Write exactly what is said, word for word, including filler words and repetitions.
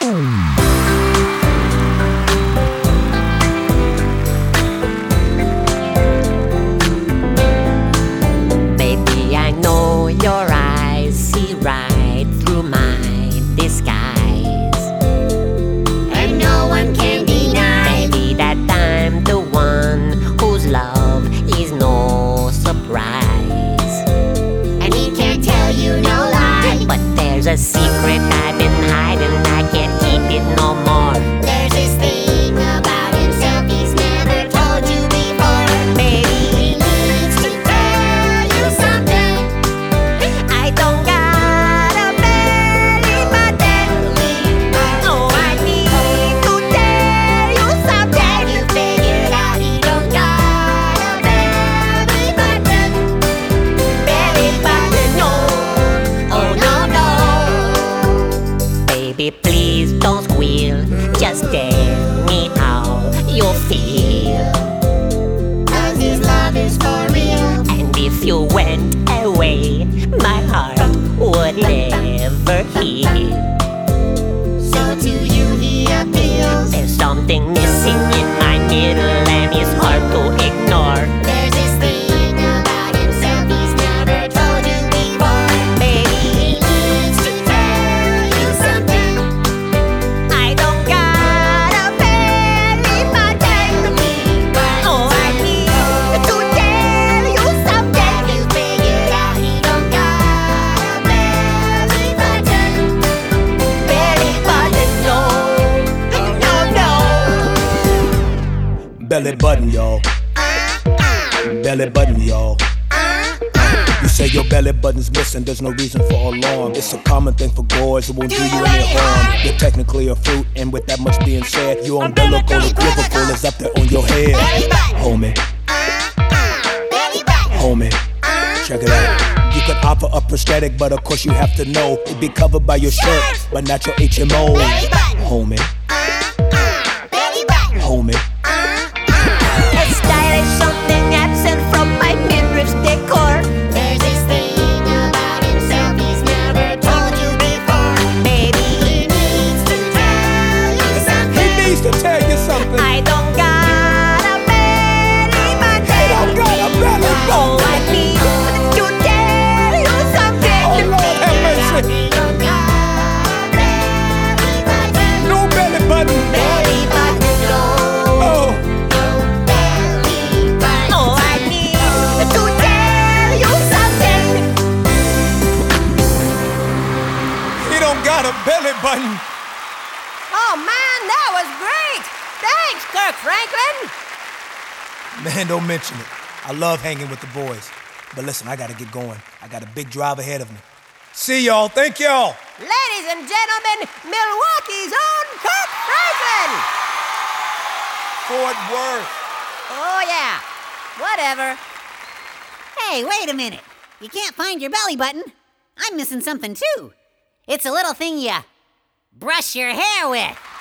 Baby, I know your eyes see right through my disguise, and no one can deny, baby, that I'm the one whose love is no surprise. and he can't tell you no lie. But there's a secret I've been hiding, I can't keep it no more. There's this thing about himself he's never told you before. Baby, He needs to tell you something. I don't got a belly button. Oh, I need to tell you something. Have you figured out he don't got a belly button? Belly button, no. Oh no no. Baby, please don't squeal. Just tell me how you feel. Cause his love is for real. And if you went away, my heart would never heal. So to you he appeals. There's something missing in my middle and it's hard to ignore. There's this thing about himself he's never told you before. Baby, He needs to tell you something. I don't got a belly button. Oh, I need to tell you something. Have you figured out he don't got a belly button? Belly button, no. No, no. Belly button, y'all. Belly button, y'all. You say your belly button's missing, there's no reason for alarm. It's a common thing for boys, it won't do you any harm. You're technically a fruit, and with that much being said, your umbilical equivocal is up there on your head. Belly button. Homie, Belly button. homie, check it out. You could offer a prosthetic, but of course you have to know it'd be covered by your shirt, but not your H M O. Belly button. Homie, Belly button. homie. A style is something absent from my midriff's decor. There's this thing about himself he's never told you before. Baby, He needs to tell you He something. needs to tell you something. I don't got a belly button. don't got a belly Oh, button. I need to tell you something. Oh Lord have mercy. He don't got a belly button. No belly button. Belly button, no. Oh, Belly button. Oh, I need to tell you something. he don't got a belly button. Oh man, that was great. Thanks, Kirk Franklin. Man, don't mention it. I love hanging with the boys. But listen, I gotta get going. I got a big drive ahead of me. See y'all. Thank y'all. Ladies and gentlemen, Milwaukee's own Kirk Franklin. Fort Worth. Oh yeah, whatever. Hey, wait a minute. You can't find your belly button. I'm missing something too. It's a little thing you brush your hair with.